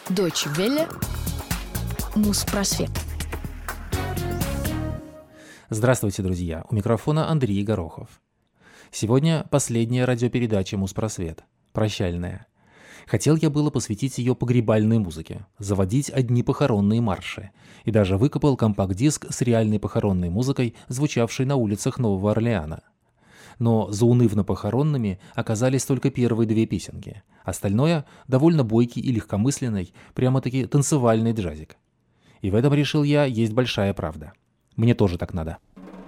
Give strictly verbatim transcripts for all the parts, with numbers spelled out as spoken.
Deutsche Welle. Муспросвет. Здравствуйте, друзья! У микрофона Андрей Горохов. Сегодня последняя радиопередача «Муспросвет», прощальная. Хотел я было посвятить ее погребальной музыке, заводить одни похоронные марши, и даже выкопал компакт-диск с реальной похоронной музыкой, звучавшей на улицах Нового Орлеана. Но заунывно-похоронными оказались только первые две песенки. Остальное — довольно бойкий и легкомысленный, прямо-таки танцевальный джазик. И в этом, решил я, есть большая правда. Мне тоже так надо.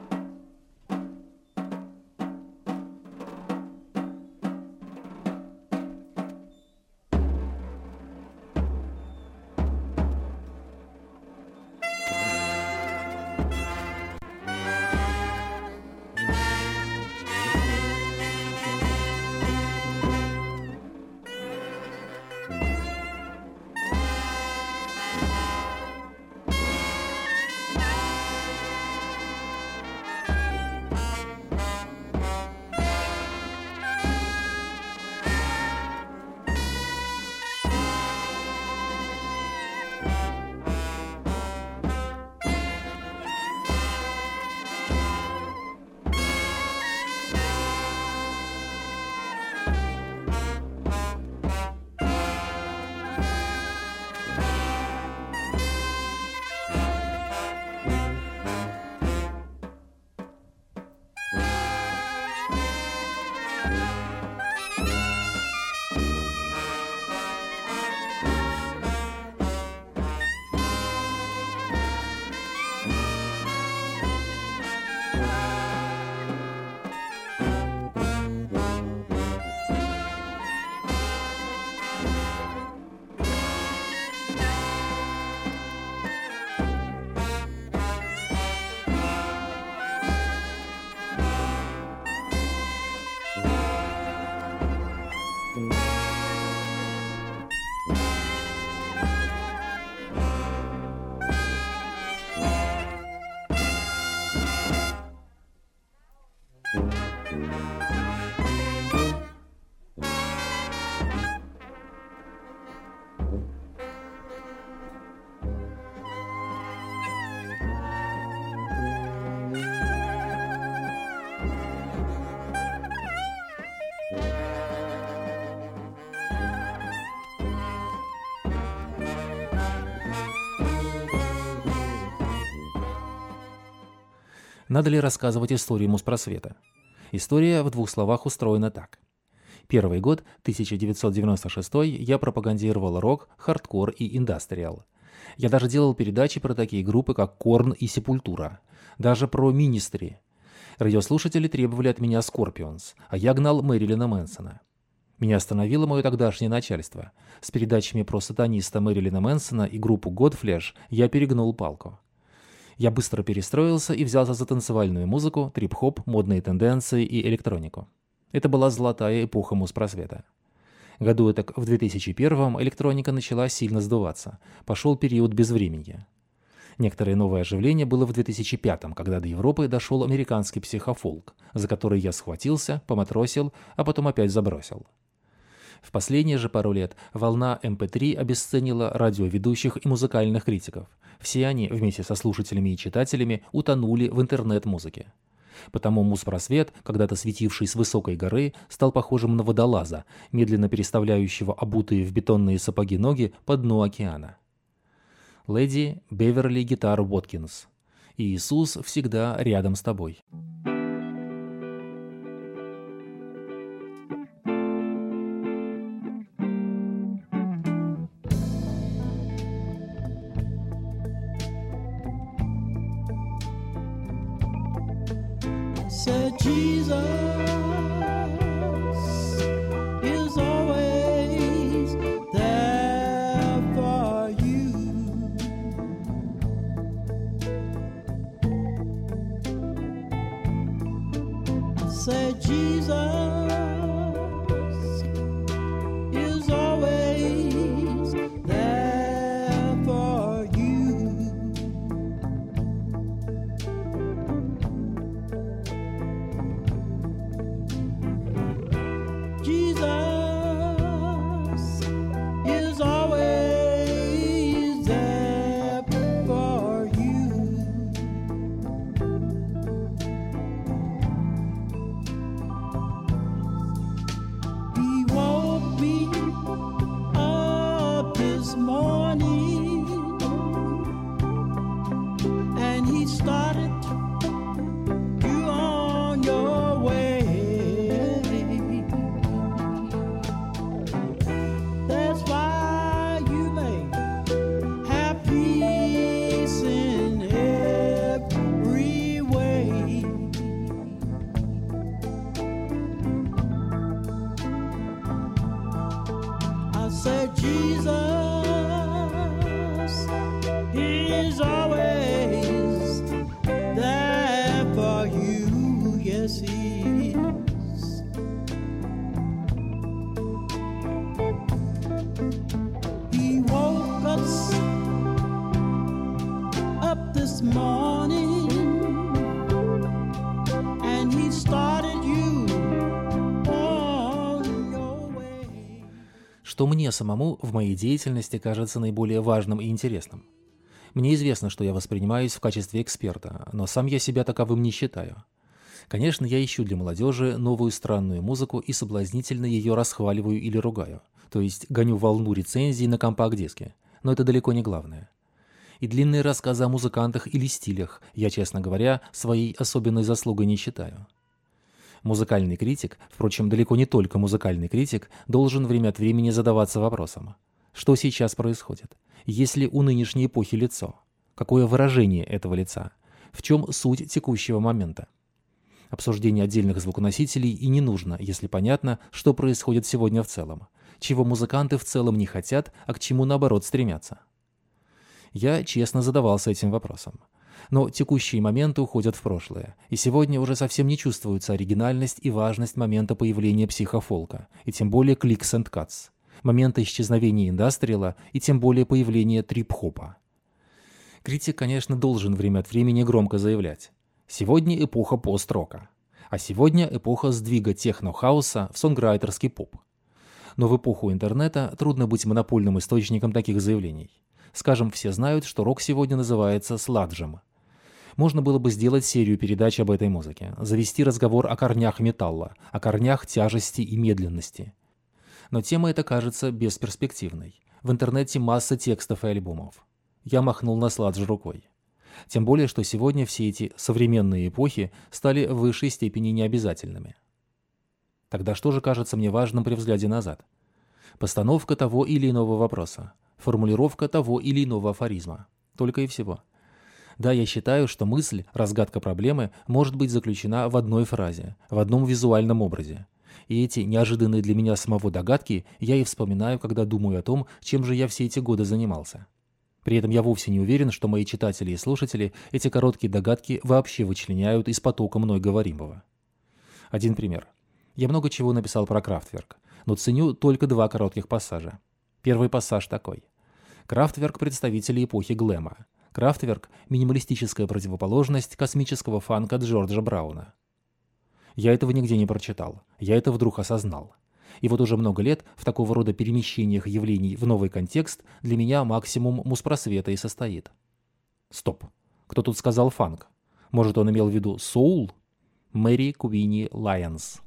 Надо ли рассказывать историю Муспросвета? История в двух словах устроена так. Первый год, тысяча девятьсот девяносто шестой, я пропагандировал рок, хардкор и индастриал. Я даже делал передачи про такие группы, как Корн и Сепультура. Даже про Министри. Радиослушатели требовали от меня Скорпионс, а я гнал Мэрилина Мэнсона. Меня остановило мое тогдашнее начальство. С передачами про сатаниста Мэрилина Мэнсона и группу Godflesh я перегнул палку. Я быстро перестроился и взялся за танцевальную музыку, трип-хоп, модные тенденции и электронику. Это была золотая эпоха Муспросвета. Году этак в две тысячи первом электроника начала сильно сдуваться. Пошел период безвременья. Некоторое новое оживление было в две тысячи пятом, когда до Европы дошел американский психофолк, за который я схватился, поматросил, а потом опять забросил. В последние же пару лет волна эм пэ три обесценила радиоведущих и музыкальных критиков. Все они, вместе со слушателями и читателями, утонули в интернет-музыке. Потому Муспросвет, когда-то светивший с высокой горы, стал похожим на водолаза, медленно переставляющего обутые в бетонные сапоги ноги по дну океана. Леди Беверли Гитар Уоткинс. Иисус всегда рядом с тобой. Said Jesus is always there for you. Said Jesus is always there for you. I said, Jesus is always there for you. Yes, He is. He woke us up this morning and He started you on your way. Что мне самому в моей деятельности кажется наиболее важным и интересным? Мне известно, что я воспринимаюсь в качестве эксперта, но сам я себя таковым не считаю. Конечно, я ищу для молодежи новую странную музыку и соблазнительно ее расхваливаю или ругаю, то есть гоню волну рецензий на компакт-диске, но это далеко не главное. И длинные рассказы о музыкантах или стилях я, честно говоря, своей особенной заслугой не считаю. Музыкальный критик, впрочем, далеко не только музыкальный критик, должен время от времени задаваться вопросом: что сейчас происходит? Есть ли у нынешней эпохи лицо? Какое выражение этого лица? В чем суть текущего момента? Обсуждение отдельных звуконосителей и не нужно, если понятно, что происходит сегодня в целом, чего музыканты в целом не хотят, а к чему, наоборот, стремятся. Я честно задавался этим вопросом. Но текущие моменты уходят в прошлое, и сегодня уже совсем не чувствуется оригинальность и важность момента появления психофолка, и тем более Clicks and Cuts, момента исчезновения индастриала и тем более появления трип-хопа. Критик, конечно, должен время от времени громко заявлять: сегодня эпоха пост-рока, а сегодня эпоха сдвига техно-хауса в сонграйтерский поп. Но в эпоху интернета трудно быть монопольным источником таких заявлений. Скажем, все знают, что рок сегодня называется сладжем. Можно было бы сделать серию передач об этой музыке, завести разговор о корнях металла, о корнях тяжести и медленности. Но тема эта кажется бесперспективной. В интернете масса текстов и альбомов. Я махнул на сладж рукой. Тем более, что сегодня все эти современные эпохи стали в высшей степени необязательными. Тогда что же кажется мне важным при взгляде назад? Постановка того или иного вопроса, формулировка того или иного афоризма. Только и всего. Да, я считаю, что мысль, разгадка проблемы может быть заключена в одной фразе, в одном визуальном образе. И эти неожиданные для меня самого догадки я и вспоминаю, когда думаю о том, чем же я все эти годы занимался. При этом я вовсе не уверен, что мои читатели и слушатели эти короткие догадки вообще вычленяют из потока мной говоримого. Один пример. Я много чего написал про Kraftwerk, но ценю только два коротких пассажа. Первый пассаж такой. Kraftwerk – представители эпохи глэма. Kraftwerk – минималистическая противоположность космического фанка Джорджа Брауна. Я этого нигде не прочитал, я это вдруг осознал. И вот уже много лет в такого рода перемещениях явлений в новый контекст для меня максимум муспросвета и состоит. Стоп. Кто тут сказал фанк? Может, он имел в виду соул? Мэри Куинни Лайонс.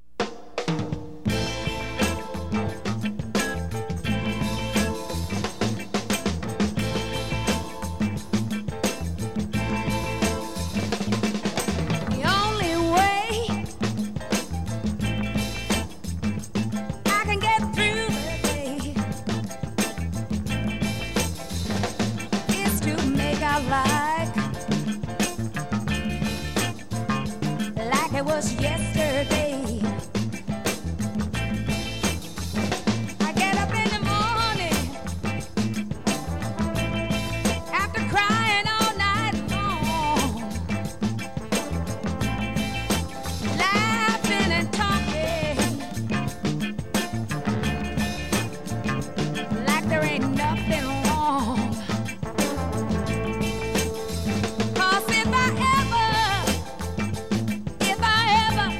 If I ever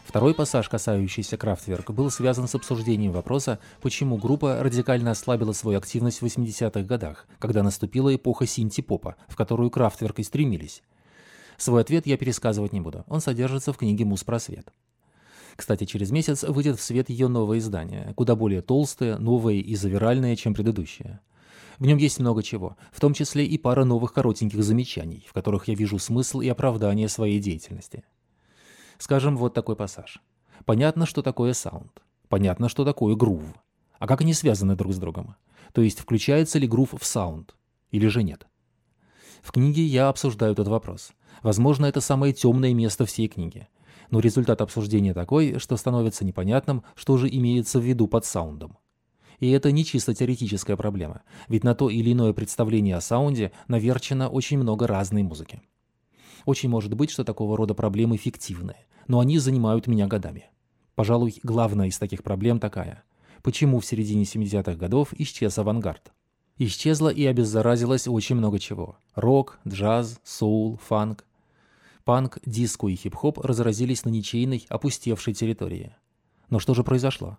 Второй пассаж, касающийся Kraftwerk, был связан с обсуждением вопроса, почему группа радикально ослабила свою активность в восьмидесятых годах, когда наступила эпоха синти-попа, в которую Kraftwerk и стремились. Свой ответ я пересказывать не буду, он содержится в книге «Муспросвет». Кстати, через месяц выйдет в свет ее новое издание, куда более толстое, новое и завиральное, чем предыдущее. В нем есть много чего, в том числе и пара новых коротеньких замечаний, в которых я вижу смысл и оправдание своей деятельности. Скажем, вот такой пассаж. Понятно, что такое саунд. Понятно, что такое грув. А как они связаны друг с другом? То есть, включается ли грув в саунд? Или же нет? В книге я обсуждаю этот вопрос. Возможно, это самое темное место всей книги. Но результат обсуждения такой, что становится непонятным, что же имеется в виду под саундом. И это не чисто теоретическая проблема, ведь на то или иное представление о саунде наверчено очень много разной музыки. Очень может быть, что такого рода проблемы фиктивные, но они занимают меня годами. Пожалуй, главная из таких проблем такая. Почему в середине семидесятых годов исчез авангард? Исчезло и обеззаразилось очень много чего. Рок, джаз, соул, фанк. Панк, диско и хип-хоп разразились на ничейной, опустевшей территории. Но что же произошло?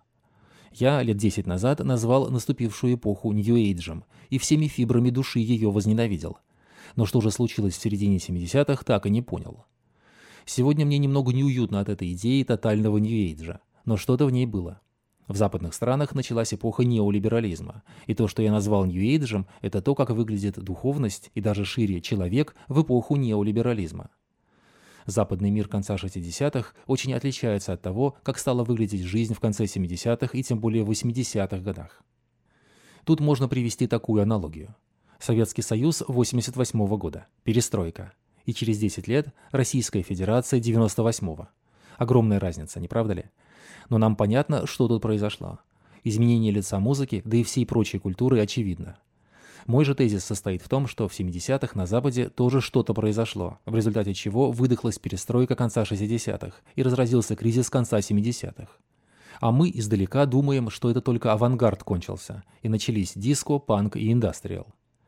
Я лет десять назад назвал наступившую эпоху нью-эйджем и всеми фибрами души ее возненавидел. Но что же случилось в середине семидесятых, так и не понял. Сегодня мне немного неуютно от этой идеи тотального нью-эйджа, но что-то в ней было. В западных странах началась эпоха неолиберализма, и то, что я назвал нью-эйджем, это то, как выглядит духовность и даже шире человек в эпоху неолиберализма. Западный мир конца шестидесятых очень отличается от того, как стала выглядеть жизнь в конце семидесятых и тем более в восьмидесятых годах. Тут можно привести такую аналогию. Советский Союз восемьдесят восьмого года, перестройка, и через десять лет Российская Федерация девяносто восьмого. Огромная разница, не правда ли? Но нам понятно, что тут произошло. Изменение лица музыки, да и всей прочей культуры очевидно. Мой же тезис состоит в том, что в семидесятых на Западе тоже что-то произошло, в результате чего выдохлась перестройка конца шестидесятых и разразился кризис конца семидесятых. А мы издалека думаем, что это только авангард кончился, и начались диско, панк и индастриал.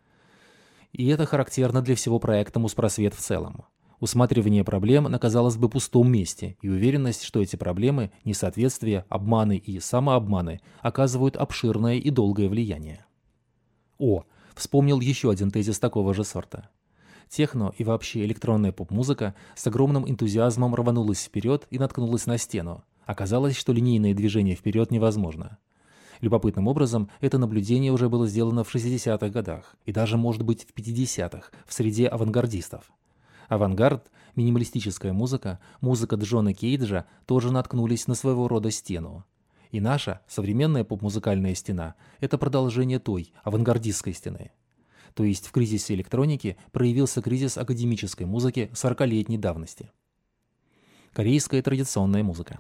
И это характерно для всего проекта «Муспросвет» в целом. Усматривание проблем на, казалось бы, пустом месте и уверенность, что эти проблемы, несоответствия, обманы и самообманы оказывают обширное и долгое влияние. О, вспомнил еще один тезис такого же сорта. Техно и вообще электронная поп-музыка с огромным энтузиазмом рванулась вперед и наткнулась на стену. Оказалось, что линейное движение вперед невозможно. Любопытным образом, это наблюдение уже было сделано в шестидесятых годах и даже, может быть, в пятидесятых в среде авангардистов. Авангард, минималистическая музыка, музыка Джона Кейджа тоже наткнулись на своего рода стену. И наша, современная поп-музыкальная стена – это продолжение той, авангардистской стены. То есть в кризисе электроники проявился кризис академической музыки сорокалетней давности. Корейская традиционная музыка.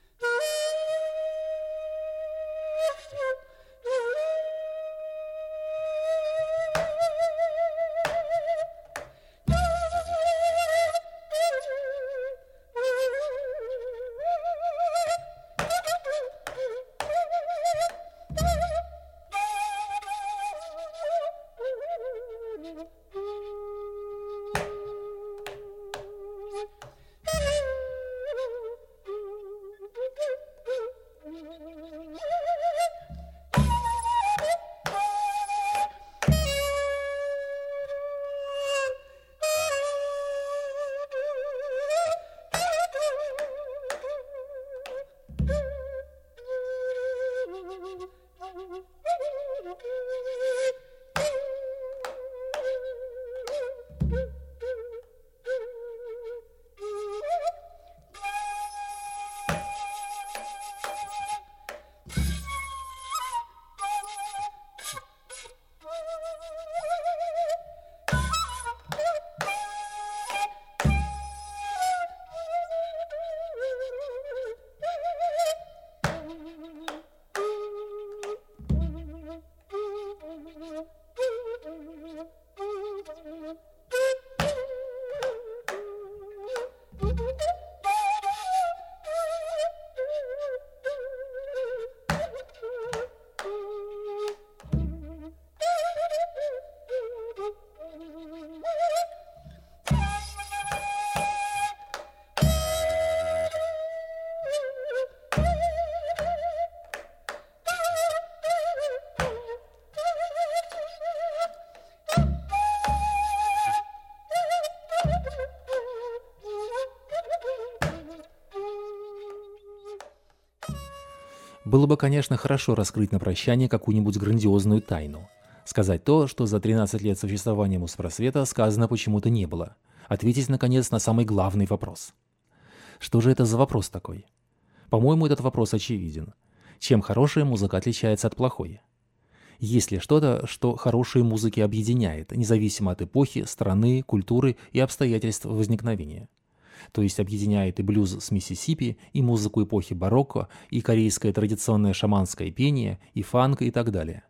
Было бы, конечно, хорошо раскрыть на прощание какую-нибудь грандиозную тайну. Сказать то, что за тринадцать лет существования Муспросвета сказано почему-то не было. Ответить, наконец, на самый главный вопрос. Что же это за вопрос такой? По-моему, этот вопрос очевиден. Чем хорошая музыка отличается от плохой? Есть ли что-то, что хорошие музыки объединяет, независимо от эпохи, страны, культуры и обстоятельств возникновения? То есть объединяет и блюз с Миссисипи, и музыку эпохи барокко, и корейское традиционное шаманское пение, и фанк и так далее.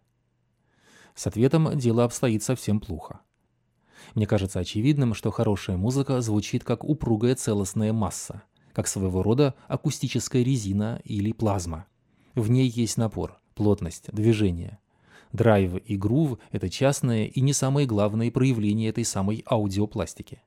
С ответом дело обстоит совсем плохо. Мне кажется очевидным, что хорошая музыка звучит как упругая целостная масса, как своего рода акустическая резина или плазма. В ней есть напор, плотность, движение. Драйв и грув — это частные и не самые главные проявления этой самой аудиопластики.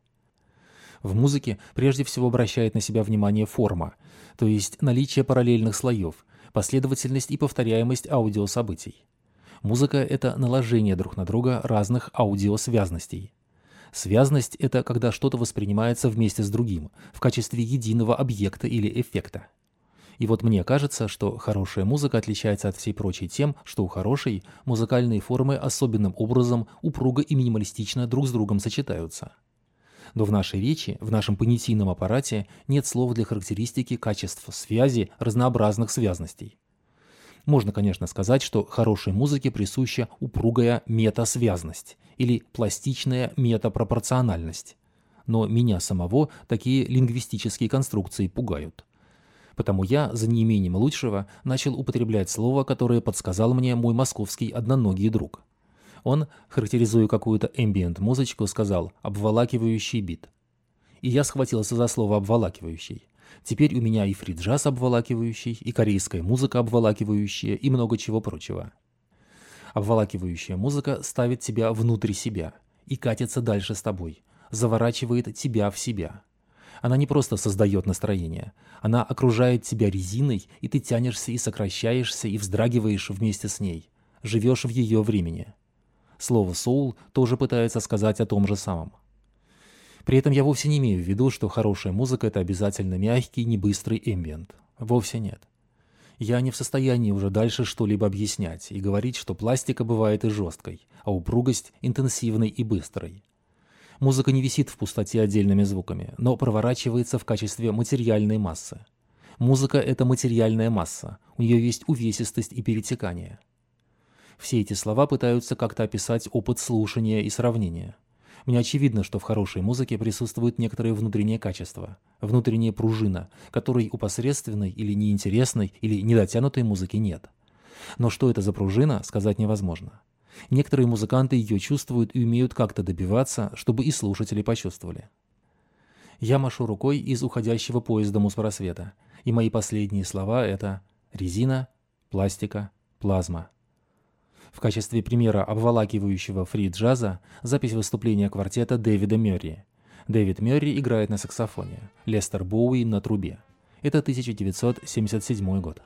В музыке прежде всего обращает на себя внимание форма, то есть наличие параллельных слоев, последовательность и повторяемость аудиособытий. Музыка — это наложение друг на друга разных аудиосвязностей. Связность — это когда что-то воспринимается вместе с другим, в качестве единого объекта или эффекта. И вот мне кажется, что хорошая музыка отличается от всей прочей тем, что у хорошей музыкальные формы особенным образом упруго и минималистично друг с другом сочетаются. Но в нашей речи, в нашем понятийном аппарате нет слов для характеристики качеств связи разнообразных связностей. Можно, конечно, сказать, что хорошей музыке присуща упругая метасвязность или пластичная метапропорциональность. Но меня самого такие лингвистические конструкции пугают. Потому я, за неимением лучшего, начал употреблять слово, которое подсказал мне мой московский одноногий друг. Он, характеризуя какую-то эмбиент-музычку, сказал «обволакивающий бит». И я схватился за слово «обволакивающий». Теперь у меня и фри-джаз обволакивающий, и корейская музыка обволакивающая, и много чего прочего. Обволакивающая музыка ставит тебя внутрь себя и катится дальше с тобой, заворачивает тебя в себя. Она не просто создает настроение, она окружает тебя резиной, и ты тянешься и сокращаешься, и вздрагиваешь вместе с ней, живешь в ее времени. Слово «соул» тоже пытается сказать о том же самом. При этом я вовсе не имею в виду, что хорошая музыка — это обязательно мягкий, небыстрый эмбиент. Вовсе нет. Я не в состоянии уже дальше что-либо объяснять и говорить, что пластика бывает и жесткой, а упругость — интенсивной и быстрой. Музыка не висит в пустоте отдельными звуками, но проворачивается в качестве материальной массы. Музыка — это материальная масса, у нее есть увесистость и перетекание. Все эти слова пытаются как-то описать опыт слушания и сравнения. Мне очевидно, что в хорошей музыке присутствует некоторое внутреннее качество, внутренняя пружина, которой у посредственной или неинтересной или недотянутой музыки нет. Но что это за пружина, сказать невозможно. Некоторые музыканты ее чувствуют и умеют как-то добиваться, чтобы и слушатели почувствовали. Я машу рукой из уходящего поезда Муспросвета, и мои последние слова — это резина, пластика, плазма. В качестве примера обволакивающего фри-джаза запись выступления квартета Дэвида Мёрри. Дэвид Мёрри играет на саксофоне, Лестер Боуи на трубе. Это тысяча девятьсот семьдесят седьмой год.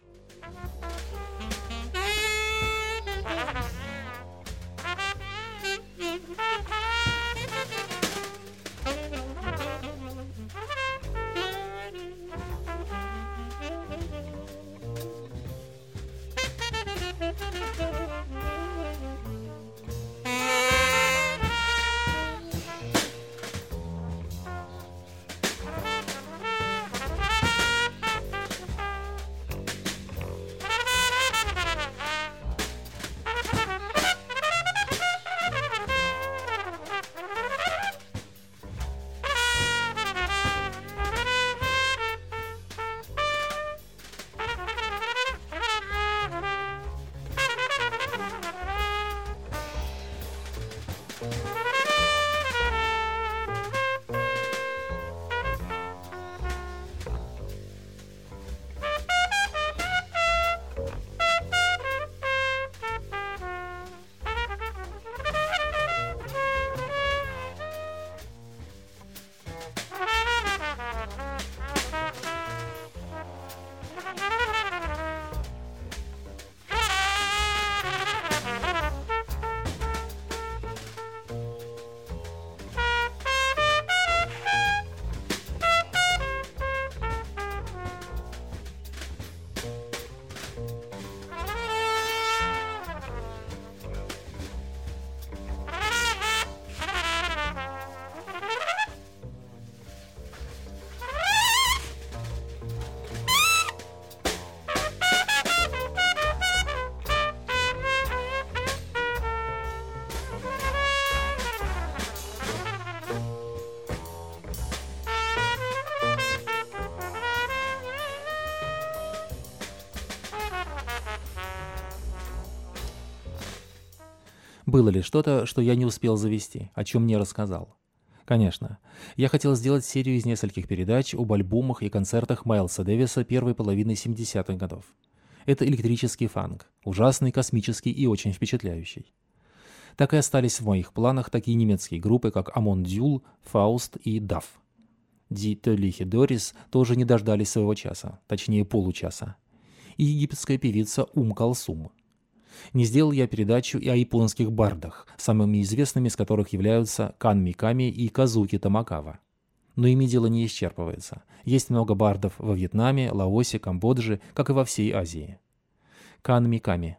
Было ли что-то, что я не успел завести, о чем не рассказал? Конечно. Я хотел сделать серию из нескольких передач об альбомах и концертах Майлса Дэвиса первой половины семидесятых годов. Это электрический фанк, ужасный, космический и очень впечатляющий. Так и остались в моих планах такие немецкие группы, как Амон Дюл, Фауст и Даф. Ди Толлихе Дорис тоже не дождались своего часа, точнее получаса. И египетская певица Ум Калсум. Не сделал я передачу и о японских бардах, самыми известными из которых являются Кан Миками и Казуки Тамакава. Но ими дело не исчерпывается. Есть много бардов во Вьетнаме, Лаосе, Камбодже, как и во всей Азии. Кан Миками.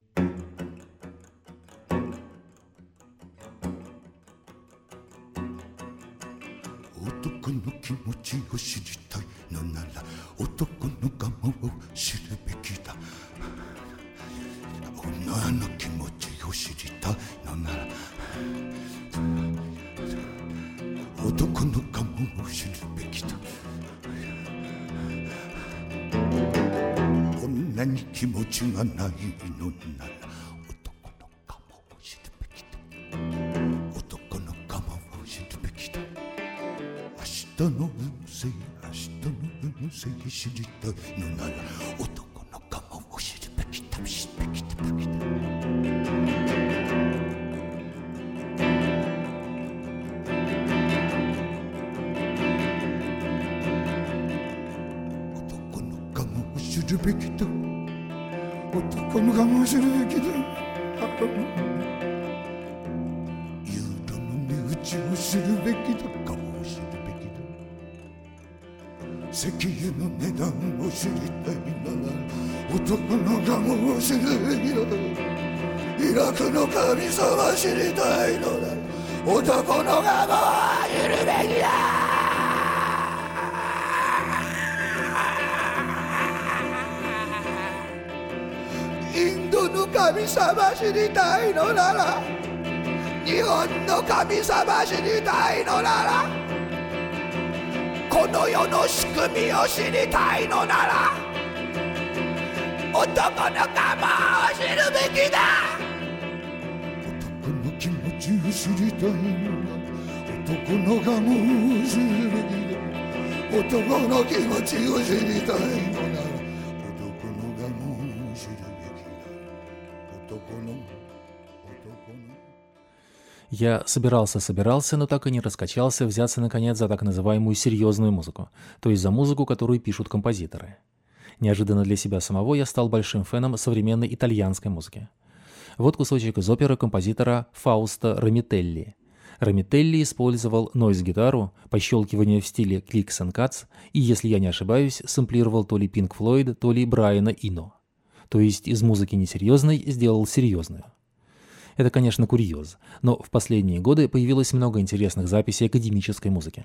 Я собирался-собирался, но так и не раскачался взяться, наконец, за так называемую серьезную музыку, то есть за музыку, которую пишут композиторы. Неожиданно для себя самого я стал большим феном современной итальянской музыки. Вот кусочек из оперы композитора Фауста Ромителли. Ромителли использовал нойз-гитару, пощелкивание в стиле Clicks and Cuts и, если я не ошибаюсь, сэмплировал то ли Pink Floyd, то ли Брайана Ино. То есть из музыки несерьезной сделал серьезную. Это, конечно, курьез, но в последние годы появилось много интересных записей академической музыки.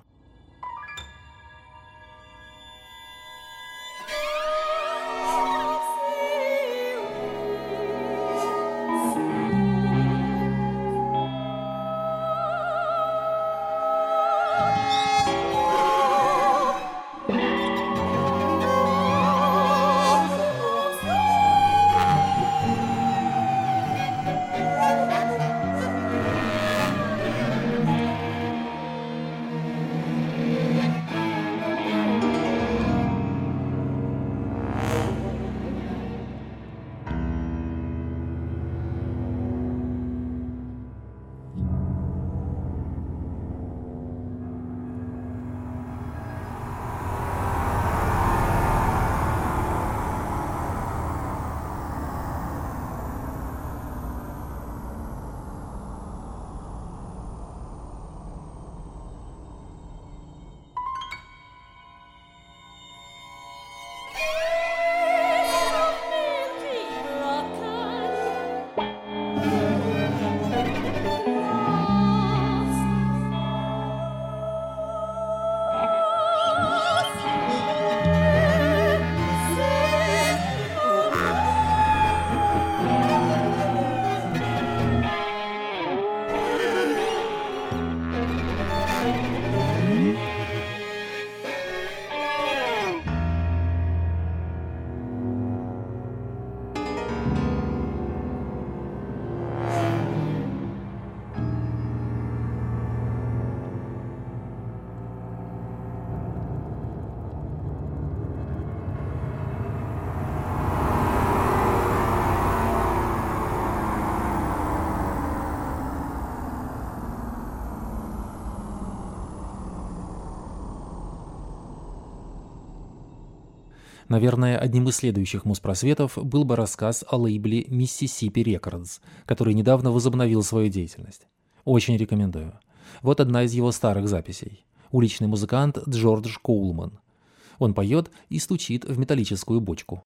Наверное, одним из следующих муспросветов был бы рассказ о лейбле Mississippi Records, который недавно возобновил свою деятельность. Очень рекомендую. Вот одна из его старых записей. Уличный музыкант Джордж Коулман. Он поет и стучит в металлическую бочку.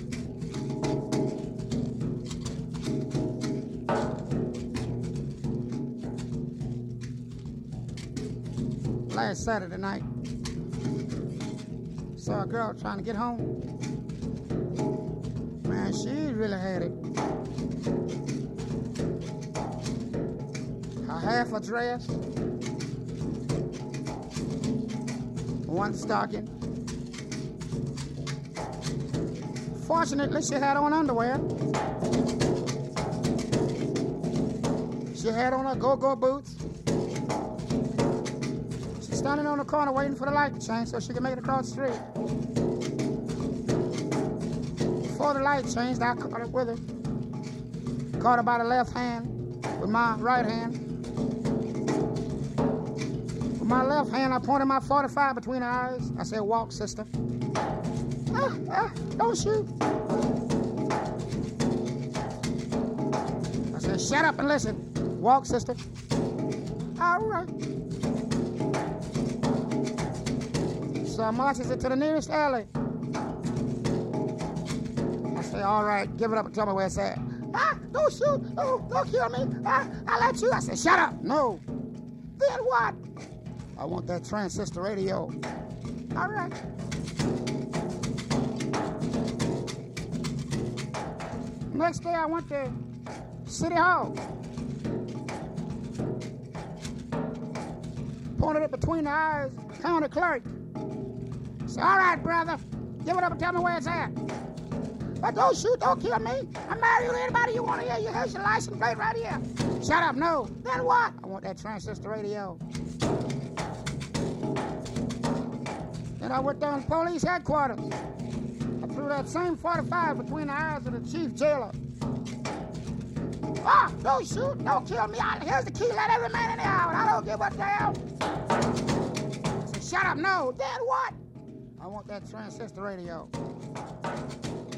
Last Saturday night, saw a girl trying to get home. Man, she really had it. Her half a dress, one stocking. Fortunately, she had on underwear. She had on her go-go boots. She's standing on the corner waiting for the light to change so she can make it across the street. Before the light changed, I caught up with her. Caught her by the left hand with my right hand. With my left hand, I pointed my forty-five between her eyes. I said, "Walk, sister." Ah, ah, don't shoot. I said, "Shut up and listen. Walk, sister." All right. So I marches it to the nearest alley. I say, "All right, give it up and tell me where it's at." "Ah, don't shoot. Oh, don't kill me. Ah, I'll let you." I said, "Shut up." "No." "Then what?" "I want that transistor radio." "All right." Next day I went to City Hall. Pointed it between the eyes, county clerk. Said, "All right, brother, give it up and tell me where it's at." "But don't shoot, don't kill me. I'm married to anybody you want to hear. You here's your license plate right here." "Shut up." "No." "Then what?" "I want that transistor radio." Then I went down to police headquarters. I threw that same forty-five between the eyes of the chief jailer. "Ah, don't shoot, don't kill me. I, here's the key, let every man in the house. I don't give a damn." I said, "Shut up." "No." "Then what?" "I want that transistor radio."